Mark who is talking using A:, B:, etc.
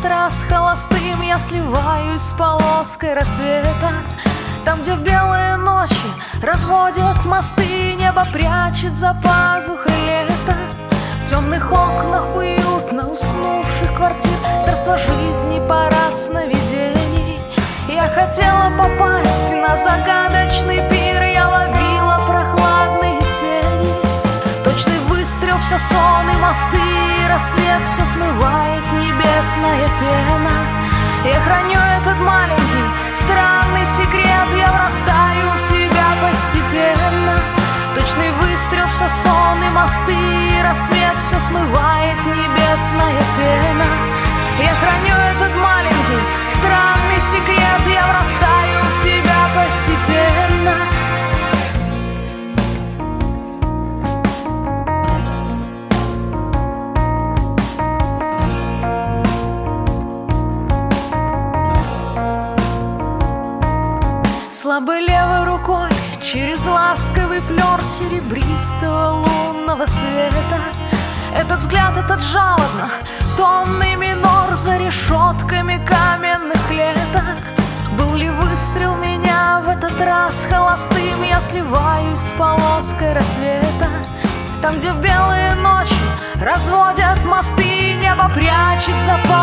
A: раз холостым я сливаюсь с полоской рассвета. Там, где в белые ночи разводят мосты, небо прячет за пазухой лето. В темных окнах уютно уснувших квартир царство жизни, парад сновидений. Я хотела попасть на загадочный пир, я ловила прохладные тени. Точный выстрел, все сон и мосты, рассвет все смывает небесная пена. Я храню этот маленький странный секрет, я врастаю в тебя постепенно. Точный выстрел, все сон и мосты, рассвет все смывает небесная пена. Я храню этот маленький странный секрет, я врастаю в тебя постепенно. Слабой левой рукой через ласковый флёр серебристого лунного света. Этот взгляд, этот жалобно томный минор за решетками каменных клеток. Был ли выстрел меня в этот раз холостым? Я сливаюсь с полоской рассвета. Там, где в белые ночи разводят мосты, небо прячет за